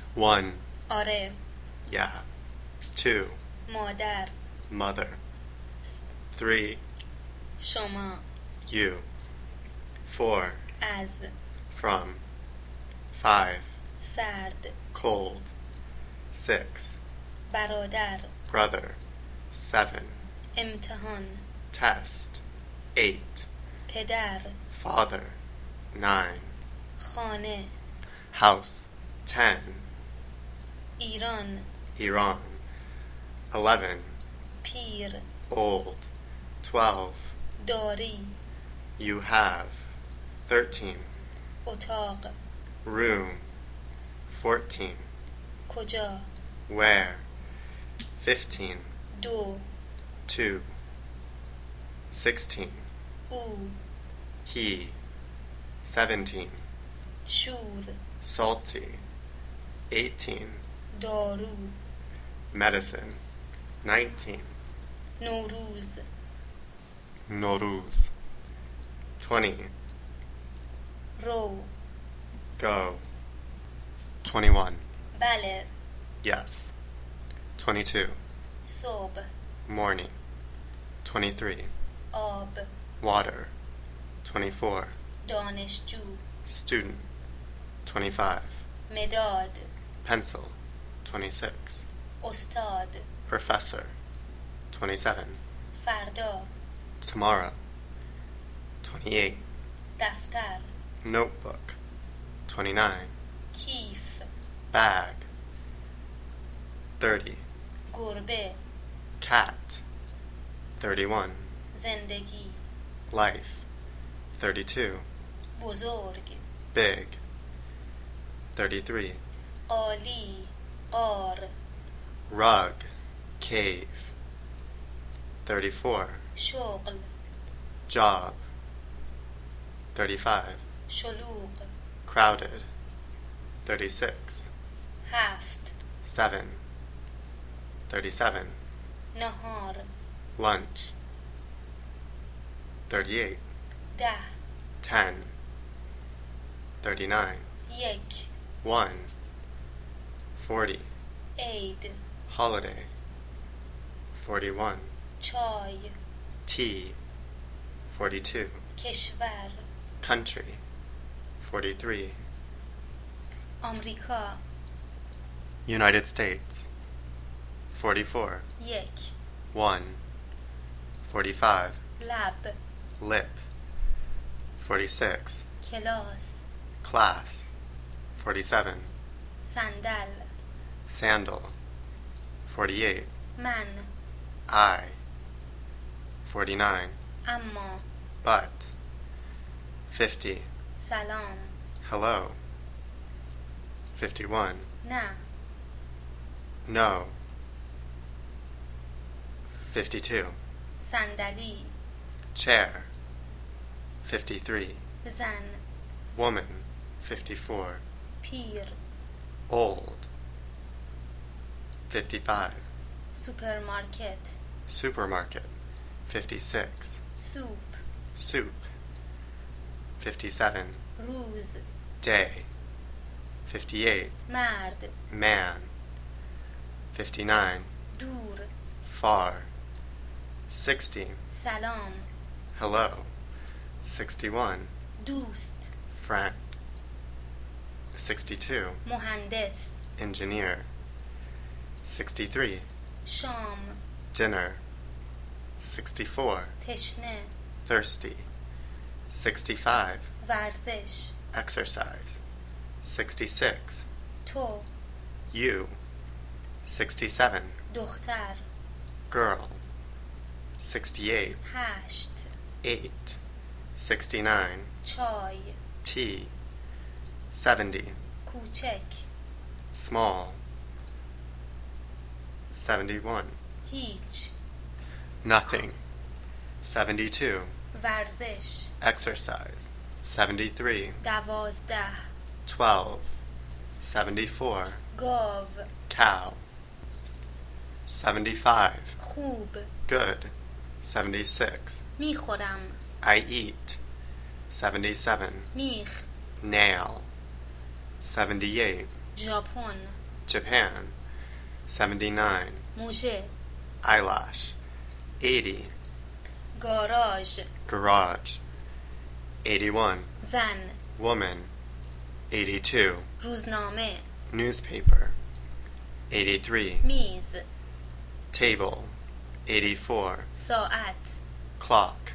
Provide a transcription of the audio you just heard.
1. آره. Yeah. 2. مادر. Mother. 3. شما. You. 4. از. From. 5. سرد. Cold. 6. برادر. Brother. 7. امتحان. Test. 8. پدر. Father. 9. خانه. House. 10. ایران. Iran. 11. پیر. Old. 12. داری. You have. 13. اتاق. Room. 14. کجا. Where. 15. 2. 2. 16. او. He. 17. شور. Salty. 18. دارو. Medicine. 19. نوروز. Noruz. 20. رو. Go. 21. بله. Yes. 22. صبح. Morning. 23. آب. Water. 24. دانشجو. Student. 25. مداد. Pencil. 26. استاد. Professor. 27. فردا. Tomorrow. 28. دفتر. Notebook. 29. کیف. Bag. 30. گربه. Cat. 31. زندگی. Life. 32. بزرگ. Big. 33. قالی. قار. Rug. Cave. 34. شغل. Job. 35. شلوغ. Crowded. 36. 7. 7. 37. نهار. Lunch. 38. 10. 10. 39. 1. 1. 40. عید. Holiday. 41. چای. Tea. 42. کشور. Country. 43. آمریکا. United States. 44. 1. 1. 45. لب. Lip. 46. کلاس. Class. 47. صندل. Sandal. 48. من. I. 49. اما. But. 50. سلام. Hello. 51. نه. No. 52. صندلی. Chair. 53. زن. Woman. 54. پیر. Old. 55. سوپرمارکت. Supermarket. 56. سوپ. Soup. 57. روز. Day. 58. مرد. Man. 59. دور. Far. 60. سلام. Hello. 61. دوست. Friend. 62. مهندس. Engineer. 63. شام. Dinner. 64. تشنه. Thirsty. 65. ورزش. Exercise. 66. تو. You. 67. دختر. Girl. 68. 8. 8. 69. چای. Tea. 70. کوچک. Small. 71. هیچ. Nothing. 72. ورزش. Exercise. 73. 12. 12. 74. گاو. Cow. 75. خوب. Good. 76. میخورم. I eat. 77. میخ. Nail. 78. ژاپن. Japan. 79. موژه Eyelash. 80. گاراژ Garage. 81. زن Woman. 82. روزنامه Newspaper. 83. میز Table. 84. ساعت Clock.